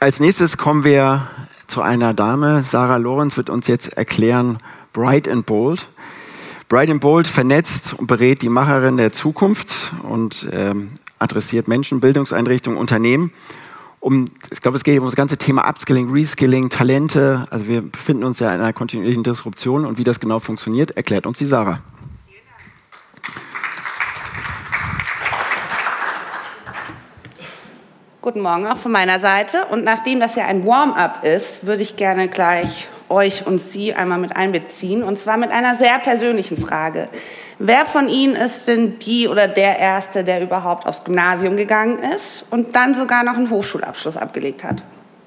Als nächstes kommen wir zu einer Dame. Sarah Lorenz wird uns jetzt erklären, Bright and Bold. Bright and Bold vernetzt und berät die Macherin der Zukunft und adressiert Menschen, Bildungseinrichtungen, Unternehmen. Ich glaube, es geht um das ganze Thema Upskilling, Reskilling, Talente. Also wir befinden uns ja in einer kontinuierlichen Disruption und wie das genau funktioniert, erklärt uns die Sarah. Guten Morgen auch von meiner Seite. Und nachdem das ja ein Warm-up ist, würde ich gerne gleich euch und Sie einmal mit einbeziehen. Und zwar mit einer sehr persönlichen Frage. Wer von Ihnen ist denn die oder der Erste, der überhaupt aufs Gymnasium gegangen ist und dann sogar noch einen Hochschulabschluss abgelegt hat?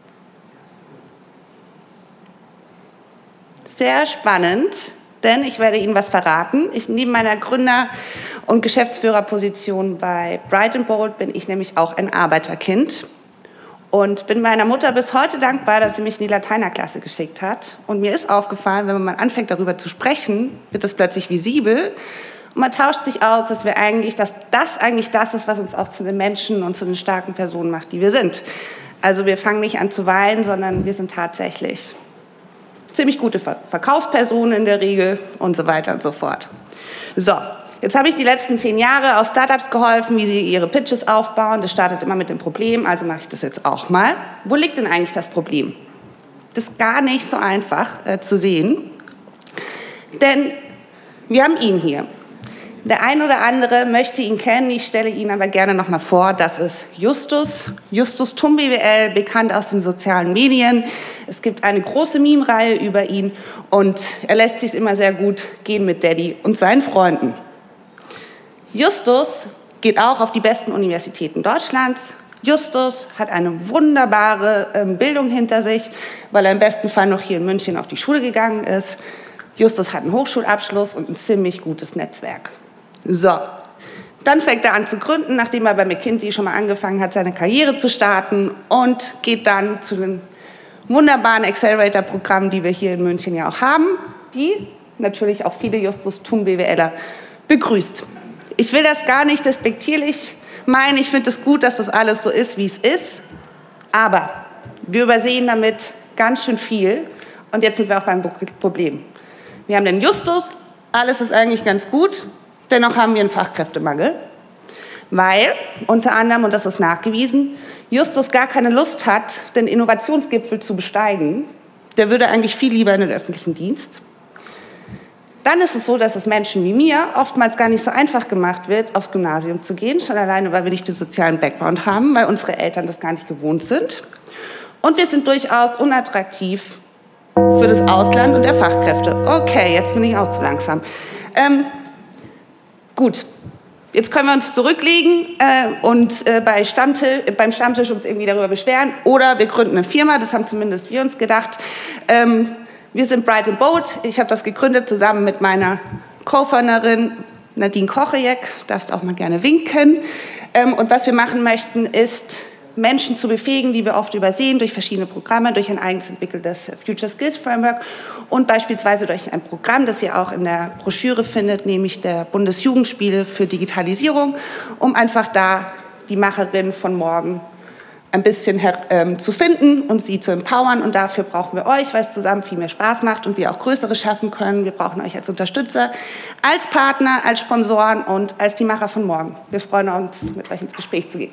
Sehr spannend, denn ich werde Ihnen was verraten. Neben meiner Gründer- und Geschäftsführerposition bei Bright and Bold bin ich nämlich auch ein Arbeiterkind und bin meiner Mutter bis heute dankbar, dass sie mich in die Lateinerklasse geschickt hat. Und mir ist aufgefallen, wenn man mal anfängt, darüber zu sprechen, wird es plötzlich visibel. Und man tauscht sich aus, dass das eigentlich das ist, was uns auch zu den Menschen und zu den starken Personen macht, die wir sind. Also wir fangen nicht an zu weinen, sondern wir sind tatsächlich ziemlich gute Verkaufspersonen in der Regel und so weiter und so fort. So, jetzt habe ich die letzten 10 Jahre auch Startups geholfen, wie sie ihre Pitches aufbauen. Das startet immer mit dem Problem, also mache ich das jetzt auch mal. Wo liegt denn eigentlich das Problem? Das ist gar nicht so einfach zu sehen, denn wir haben ihn hier. Der ein oder andere möchte ihn kennen, ich stelle ihn aber gerne noch mal vor. Das ist Justus Tum BWL, bekannt aus den sozialen Medien. Es gibt eine große Meme-Reihe über ihn und er lässt sich immer sehr gut gehen mit Daddy und seinen Freunden. Justus geht auch auf die besten Universitäten Deutschlands. Justus hat eine wunderbare Bildung hinter sich, weil er im besten Fall noch hier in München auf die Schule gegangen ist. Justus hat einen Hochschulabschluss und ein ziemlich gutes Netzwerk. So, dann fängt er an zu gründen, nachdem er bei McKinsey schon mal angefangen hat, seine Karriere zu starten und geht dann zu den wunderbaren Accelerator-Programmen, die wir hier in München ja auch haben, die natürlich auch viele Justus Tum BWLer begrüßt. Ich will das gar nicht despektierlich meinen, ich finde es gut, dass das alles so ist, wie es ist, aber wir übersehen damit ganz schön viel und jetzt sind wir auch beim Problem. Wir haben den Justus, alles ist eigentlich ganz gut, dennoch haben wir einen Fachkräftemangel, weil unter anderem, und das ist nachgewiesen, Justus gar keine Lust hat, den Innovationsgipfel zu besteigen. Der würde eigentlich viel lieber in den öffentlichen Dienst. Dann ist es so, dass es Menschen wie mir oftmals gar nicht so einfach gemacht wird, aufs Gymnasium zu gehen, schon alleine, weil wir nicht den sozialen Background haben, weil unsere Eltern das gar nicht gewohnt sind. Und wir sind durchaus unattraktiv für das Ausland und der Fachkräfte. Okay, jetzt bin ich auch zu langsam. Gut, jetzt können wir uns zurücklegen und beim Stammtisch uns irgendwie darüber beschweren. Oder wir gründen eine Firma, das haben zumindest wir uns gedacht. Wir sind Bright and Bold. Ich habe das gegründet zusammen mit meiner Co-Founderin Nadine Kochejek. Darfst auch mal gerne winken. Und was wir machen möchten, ist Menschen zu befähigen, die wir oft übersehen, durch verschiedene Programme, durch ein eigens entwickeltes Future Skills Framework und beispielsweise durch ein Programm, das ihr auch in der Broschüre findet, nämlich der Bundesjugendspiele für Digitalisierung, um einfach da die Macherin von morgen ein bisschen zu finden und sie zu empowern. Und dafür brauchen wir euch, weil es zusammen viel mehr Spaß macht und wir auch Größeres schaffen können. Wir brauchen euch als Unterstützer, als Partner, als Sponsoren und als die Macher von morgen. Wir freuen uns, mit euch ins Gespräch zu gehen.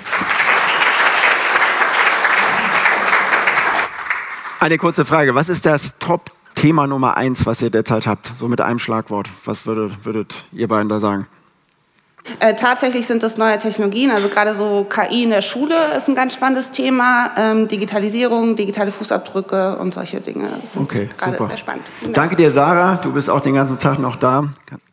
Eine kurze Frage. Was ist das Top-Thema Nummer 1, was ihr derzeit habt? So mit einem Schlagwort. Was würdet ihr beiden da sagen? Tatsächlich sind das neue Technologien, also gerade so KI in der Schule ist ein ganz spannendes Thema. Digitalisierung, digitale Fußabdrücke und solche Dinge sind gerade sehr spannend. Danke dir, Sarah. Du bist auch den ganzen Tag noch da.